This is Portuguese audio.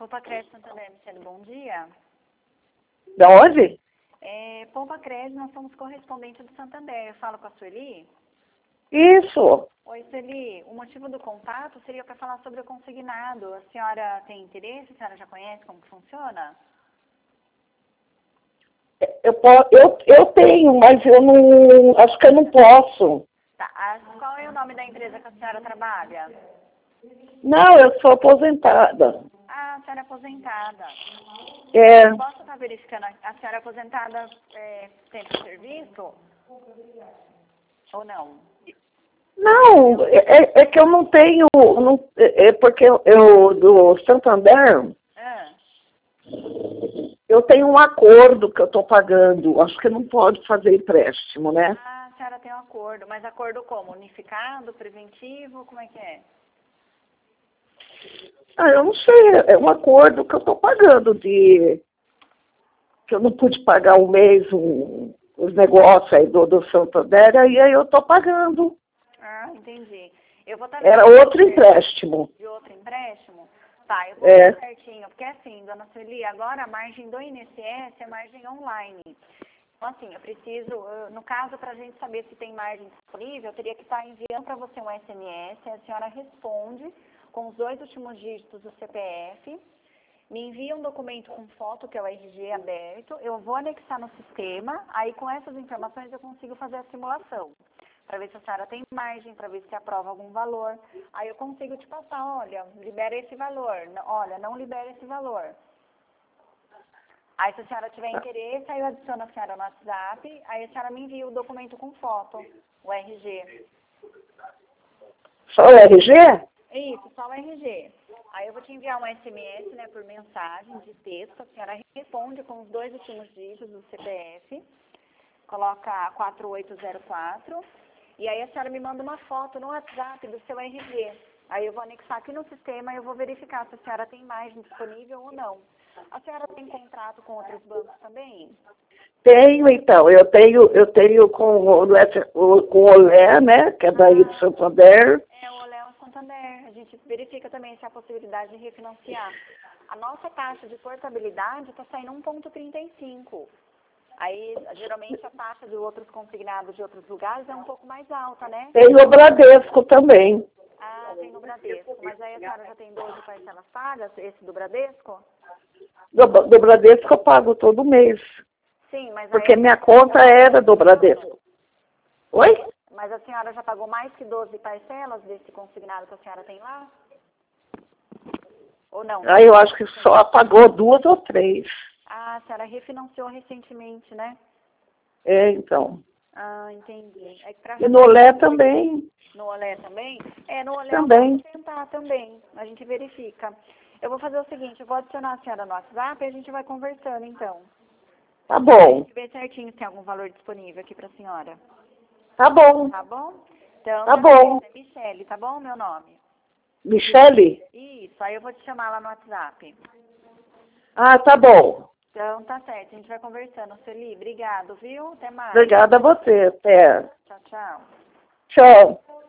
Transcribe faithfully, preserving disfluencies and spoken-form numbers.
Poupa Crédito Santander, Michele, bom dia. Da onde? É, Poupa Crédito, nós somos correspondentes do Santander. Eu falo com a Sueli? Isso. Oi, Sueli. O motivo do contato seria para falar sobre o consignado. A senhora tem interesse? A senhora já conhece como que funciona? Eu, po- eu, eu tenho, mas eu não. Acho que eu não posso. Tá. A, qual é o nome da empresa que a senhora trabalha? Não, eu sou aposentada. Ah, a senhora é aposentada. É. Posso estar verificando? A a senhora é aposentada é, tempo de serviço? Ou não? Não, é, é que eu não tenho. Não, é é porque eu, eu, do Santander, Ah, eu tenho um acordo que eu estou pagando. Acho que não pode fazer empréstimo, né? ah, a senhora tem um acordo. Mas acordo como? Unificado, preventivo? Como é que é? Ah, eu não sei, é um acordo que eu estou pagando de que eu não pude pagar um mês um, os negócios aí do, do Santander, e aí eu estou pagando. Ah, entendi. Eu vou estar Era outro empréstimo. de outro empréstimo? Tá, eu vou É. ver certinho. Porque assim, dona Sueli, agora a margem do I N S S é margem online. Então assim, eu preciso, eu- no caso, para a gente saber se tem margem disponível, eu teria que estar enviando para você um S M S, a senhora responde com os dois últimos dígitos do C P F, me envia um documento com foto, que é o R G aberto, eu vou anexar no sistema, aí com essas informações eu consigo fazer a simulação, para ver se a senhora tem margem, para ver se aprova algum valor. Aí eu consigo te passar, olha, libera esse valor, n- olha, não libera esse valor. Aí se a senhora tiver interesse, aí eu adiciono a senhora no WhatsApp, aí a senhora me envia o documento com foto, o R G. Só o R G? Isso, só o R G. Aí eu vou te enviar um S M S, né, por mensagem de texto, a senhora responde com os dois últimos dígitos do C P F, coloca quatro oito zero quatro, e aí a senhora me manda uma foto no WhatsApp do seu R G. Aí eu vou anexar aqui no sistema e eu vou verificar se a senhora tem margem disponível ou não. A senhora tem contrato com outros bancos também? Tenho, então. Eu tenho, eu tenho com o, o- com o Olé, né? Que é daí do Santander. É, o Olé Santander. A gente verifica também se há possibilidade de refinanciar. A nossa taxa de portabilidade está saindo um vírgula trinta e cinco. Aí, geralmente, a taxa de outros consignados de outros lugares é um pouco mais alta, né? Tenho o Bradesco também. Ah, tem no Bradesco. Mas aí a senhora já tem doze parcelas pagas, esse do Bradesco? Do, do Bradesco eu pago todo mês. Sim, mas aí Porque a minha senhora conta já era do pagou Bradesco. Oi? Mas a senhora já pagou mais que doze parcelas desse consignado que a senhora tem lá? Ou não? Aí eu acho que só pagou duas ou três. Ah, a senhora refinanciou recentemente, né? É, então. Ah, entendi. É que pra E no Olé também. No Olé também? É, no Olé Também. eu posso tentar também. A gente verifica. Eu vou fazer o seguinte, eu vou adicionar a senhora no WhatsApp e a gente vai conversando, então. Tá A bom. gente vê certinho se tem algum valor disponível aqui pra senhora. Tá bom. Tá bom? Então, Tá tá bom. certo. É Michele, tá bom, meu nome? Michele? Isso, aí eu vou te chamar lá no WhatsApp. Ah, tá bom. Então, tá certo. A gente vai conversando. Sueli, obrigado, viu? Até mais. Obrigada a você. Até. Tchau, tchau. Tchau.